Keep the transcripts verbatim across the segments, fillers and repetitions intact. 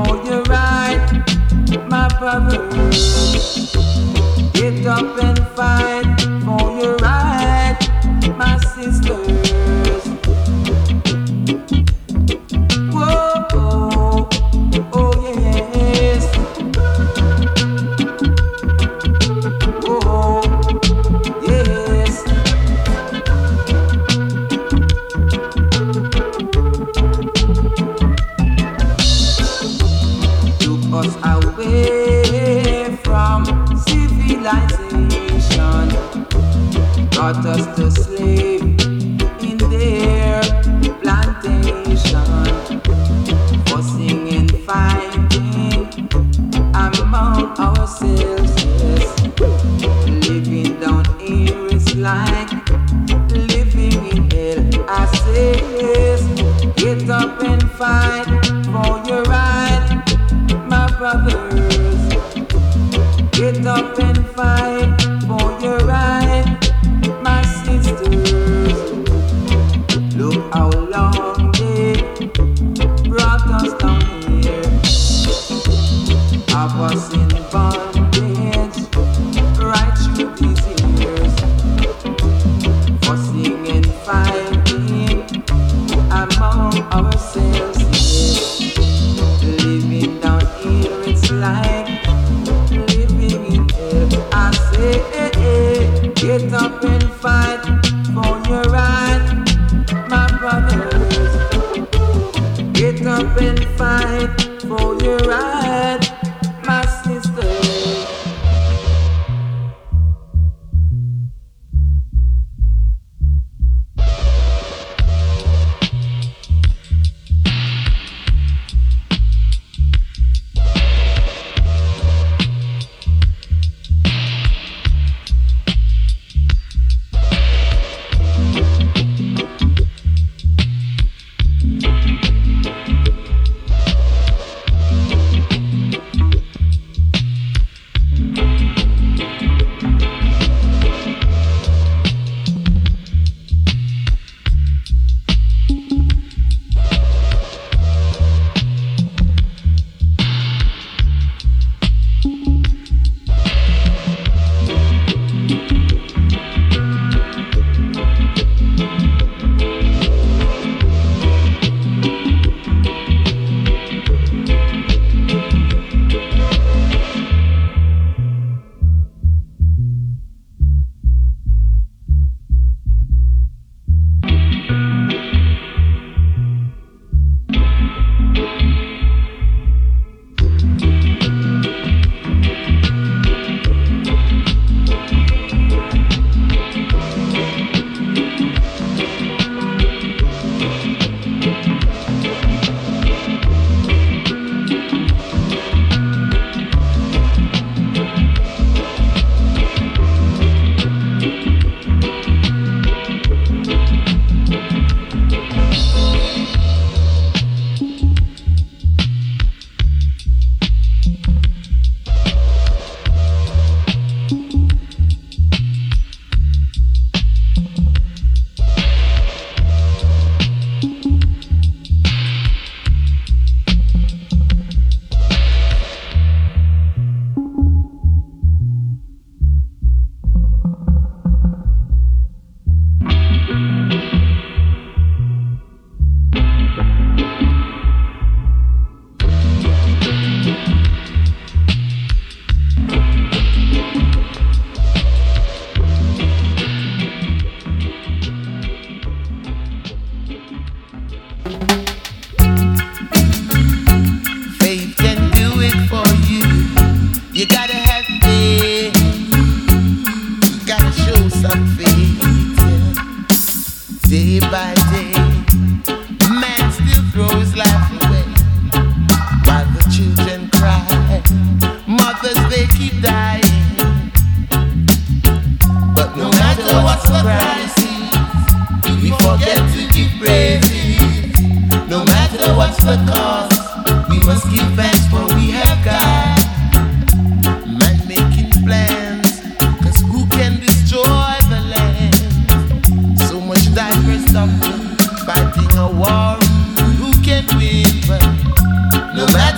for your right, my brothers. Get up and fight for your right, my sisters. Whoa, oh, oh yes. Oh, yes. Took us away from civilization, brought us to slave in their plantation, fussing and fighting among ourselves, yes. Living down here is like living in hell. I say yes, get up and fight for your right, my brothers. Get up and fight for your right, my sisters. Look how long they brought us down here, have us in bondage right through these years, fussing and fighting among ourselves, yes. Living down here, it's like living in hell. I say, eh, eh, get up and fight for your right, my brothers. Get up and fight for your right, my sisters.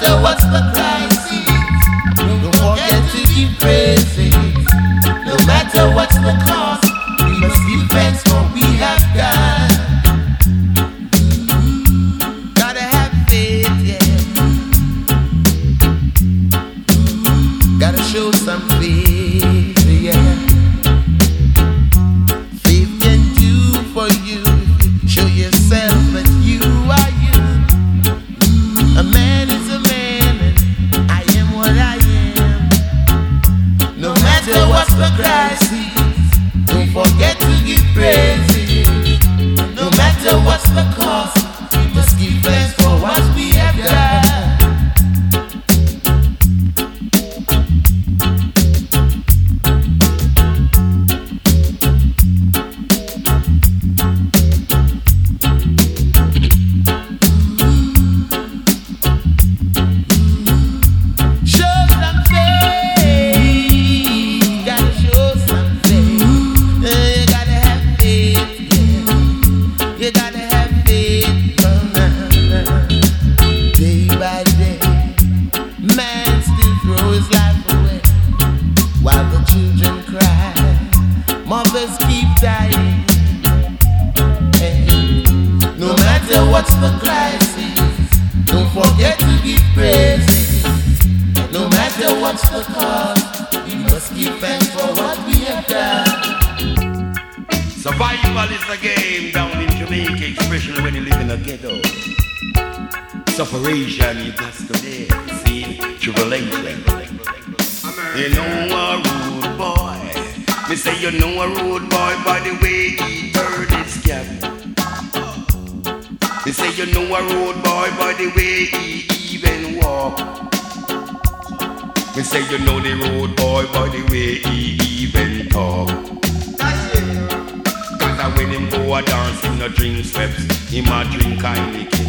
matter what's the crisis, don't forget to give praises. No matter what's the cost, we must give thanks for what we have done. Gotta have faith, yeah. Gotta show some faith, yeah. Faith can do for you. Show yourself that you are you. A man is a man, and I am what I am. No matter what's the crisis, don't forget to give praises. No matter what's the cost, we must give thanks for what we have done. What's the crisis? Don't forget to give praises. No matter what's the cost, we must give thanks for what we have done. Survival is a game down in Jamaica, especially when you live in a ghetto. Sufferation, you got to live, see, tribulation. You know a rude boy. Me say you know a rude boy by the way he turned his cap. Me say you know a road boy by the way he even walk. Me say you know the road boy by the way he even talk. Cause when him go a dance, him no drink steps, him a drink Heineken.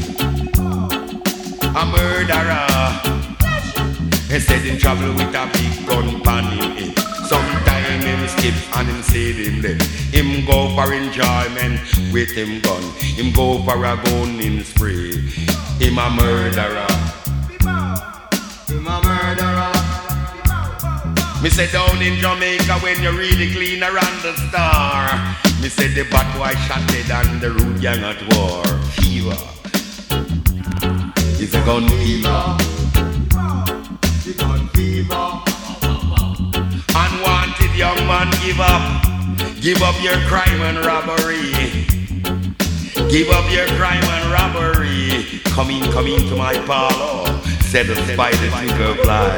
A murderer. He said him travel with a big gun pan him head. Sometime him skip and him say him dead. Him go for enjoyment with him gun. Him go for a gun in spray. Him a murderer. Him a murderer. Me say down in Jamaica when you really clean around the star. Me say the bad boy shot dead and the rude gang at war. Fever. It's a gun fever. The gun fever. Unwanted young man, give up. Give up your crime and robbery. Give up your crime and robbery. Come in, come into my parlor. Said the spider tinker fly.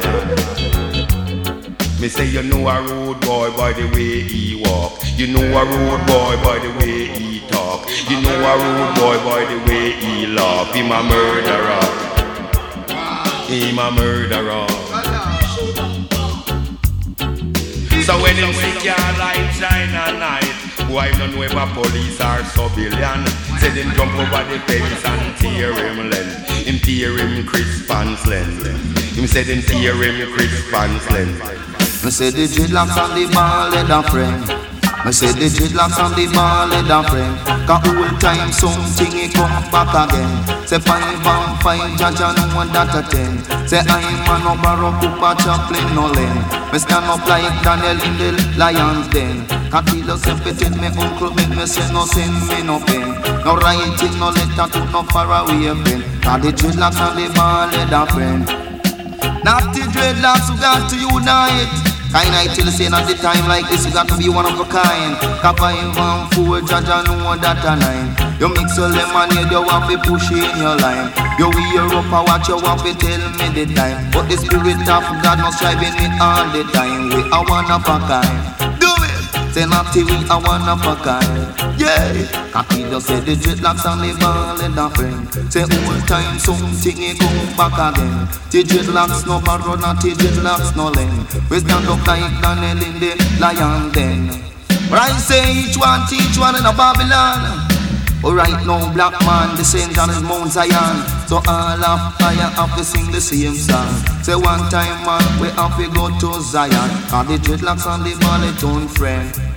Me say you know a road boy by the way he walk. You know a road boy by the way he talk. You know a road boy by the way he laugh. Him a murderer. Him a murderer. So when him see your light shine at night, boy don't know if a police or civilian. Say them jump over the fence and tear him length. Him tear him crisp and slim. Him say them tear him crisp and slim. Me say the dreadlocks on the ball head a friend. Me say the dreadlocks on the ball head a friend. Cause whole time something he come back again. Say five and five, Jaja know that a ten. Say I'm a no Barack Cooper Chaplin no Len. Me stand up like Daniel in the lion's den. Can't feel yourself between me uncle, make me say no send me no pen. No writing, no letter to no faraway pen. Cause the dreadlocks on the ball head a friend. Not the dreadlocks who got to unite. Kind I tell you saying at the time like this you got to be one of a kind. Cause five and four, Jaja know that a nine. You mix your lemonade, you want to push in your line. You wear up and watch, you want to tell me the time. But the spirit of God not striving me all the time. We are one of a kind. Do it! Say not till we are one of a kind. Yeah! Cause he just said the dreadlocks on the ball and a friend. Say all time something he come back again. The dreadlocks no borrow, not the dreadlocks no lend. We stand up like Daniel in the lion den. But I say each one teach one in a Babylon. Alright now black man, the Saint John is Mount Zion. So all of fire have to sing the same song. Say one time man, we have to go to Zion. Cause the dreadlocks on the ball, it don't friend.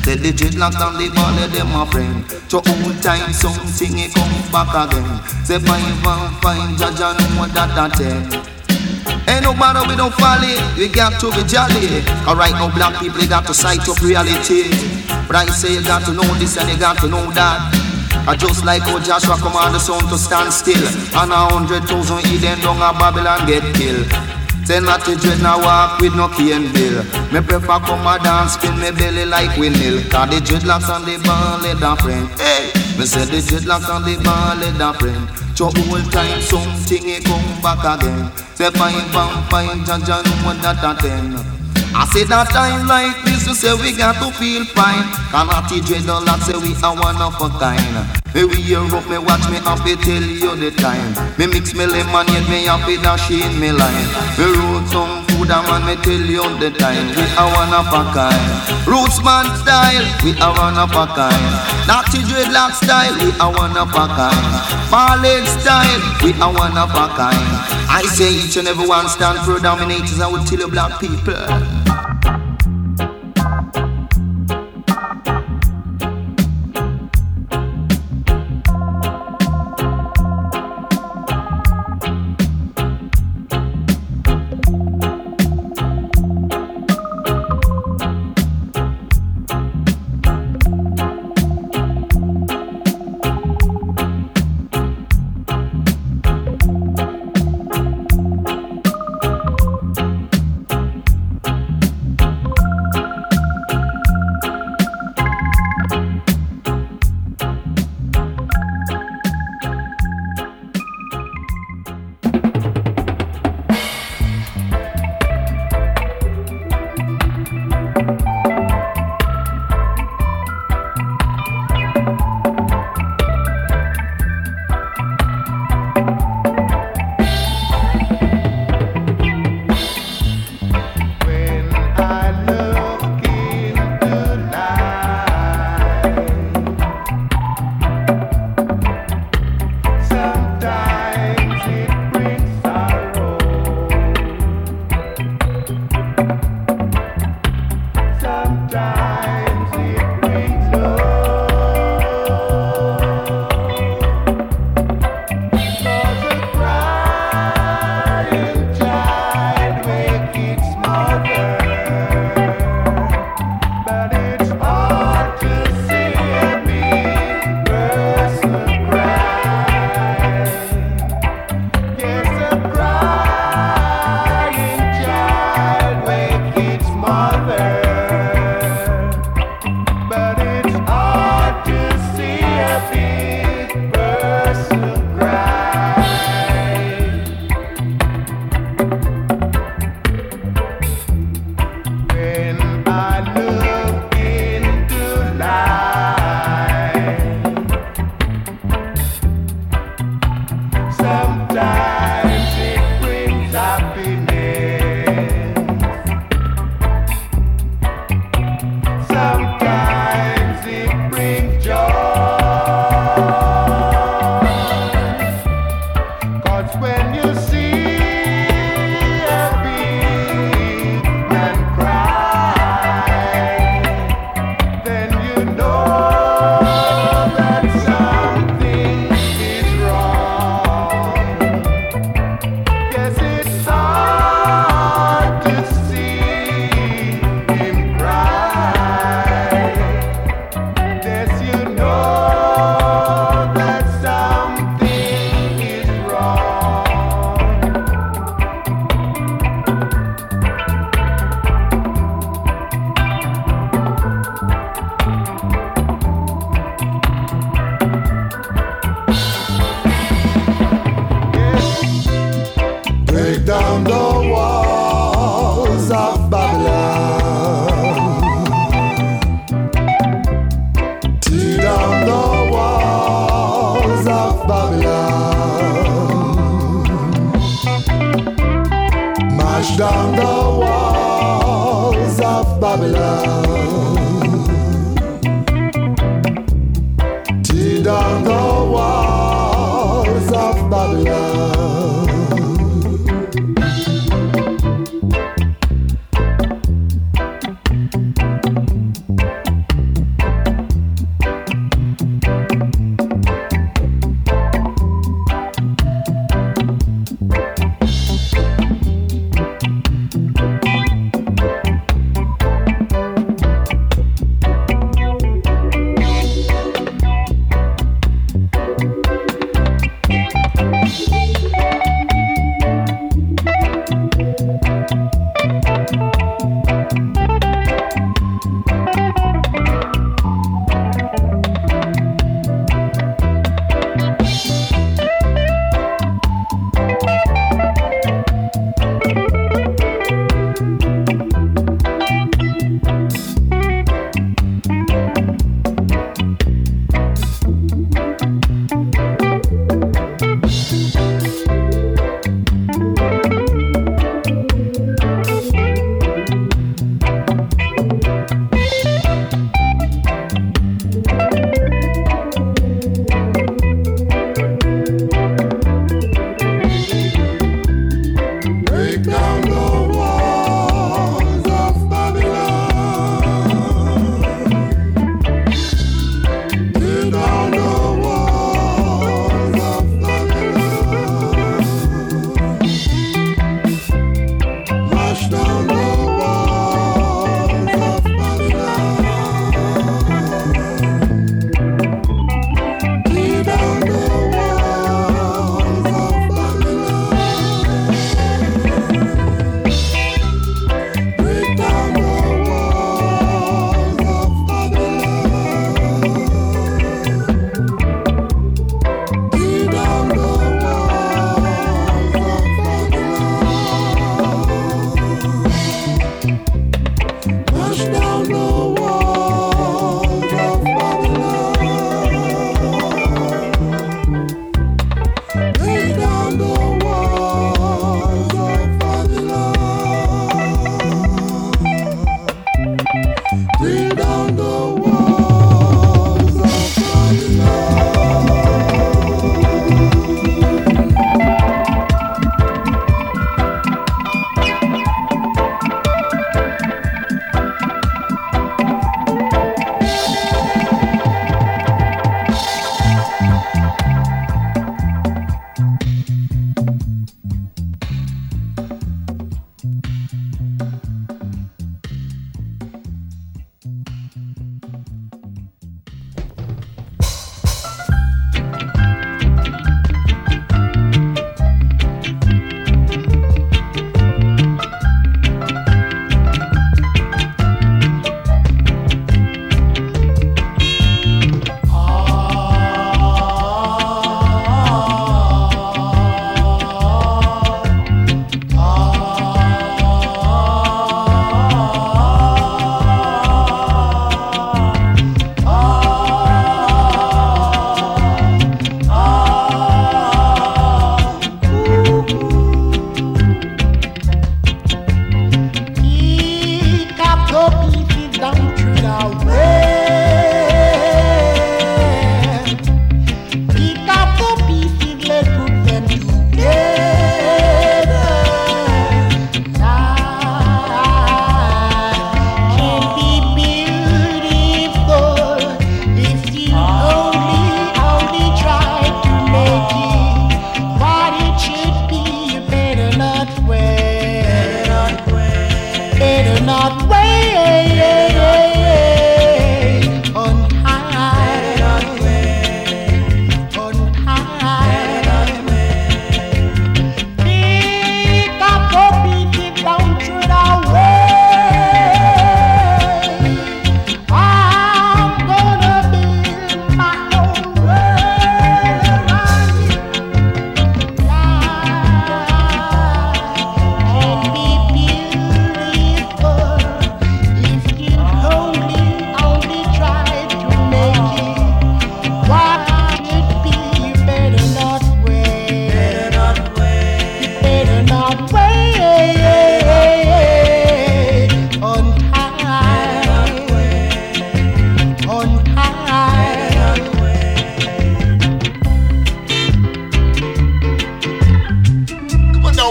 Say the dreadlocks and the ball of them a friend. So old time something it come back again. Say five and five, Jaja know that a ten. Ain't no matter we don't folly, we got to be jolly. Alright now black people they got to sight up reality. But I say you got to know this and you got to know that. I just like how Joshua command the sun to stand still. And a hundred thousand Eden down a Babylon get killed. Say not to dread now walk with no key and bill. Me prefer come a dance, spin me belly like windmill. Cause the dreadlocks and the ball let a friend. Hey, me say the dreadlocks and the ball let a friend. So old time something it come back again. Say five and five, Jaja know that a ten. I say that time like this, you say we got to feel fine. Cannot teach dreadlocks say we are one of a kind. Me we hear up, me watch me happy tell you the time. Me mix me lemonade, me happy dash in me line. Me roll some food and man me tell you the time. We are one of a kind. Roots man style, we are one of a kind. Natty dreadlock style, we are one of a kind. Ballad style, we are one of a kind. I say each and every one stand for dominators. I would tell you black people.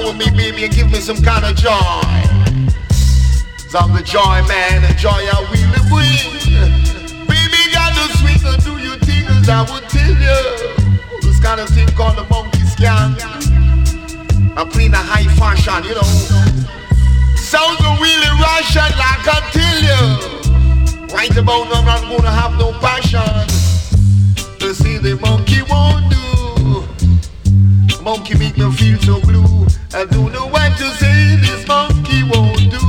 down with me, baby, and give me some kind of joy. So I'm the joy man, and joy I really bring. Baby, got the sweet, and do you think as I would tell you. This kind of thing called the monkey scan. I'm playing a high fashion, you know. Sounds really Russian, like I tell you. Right about now, I'm not gonna have no passion. To see the monkey won't do. Monkey make me feel so blue. I don't know what to say, this monkey won't do.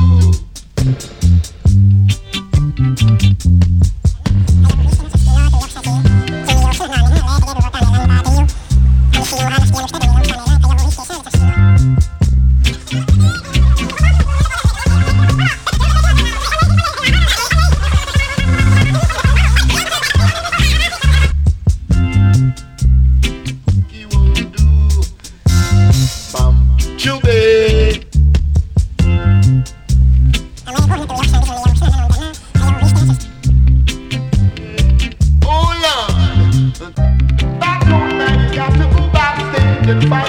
Fight.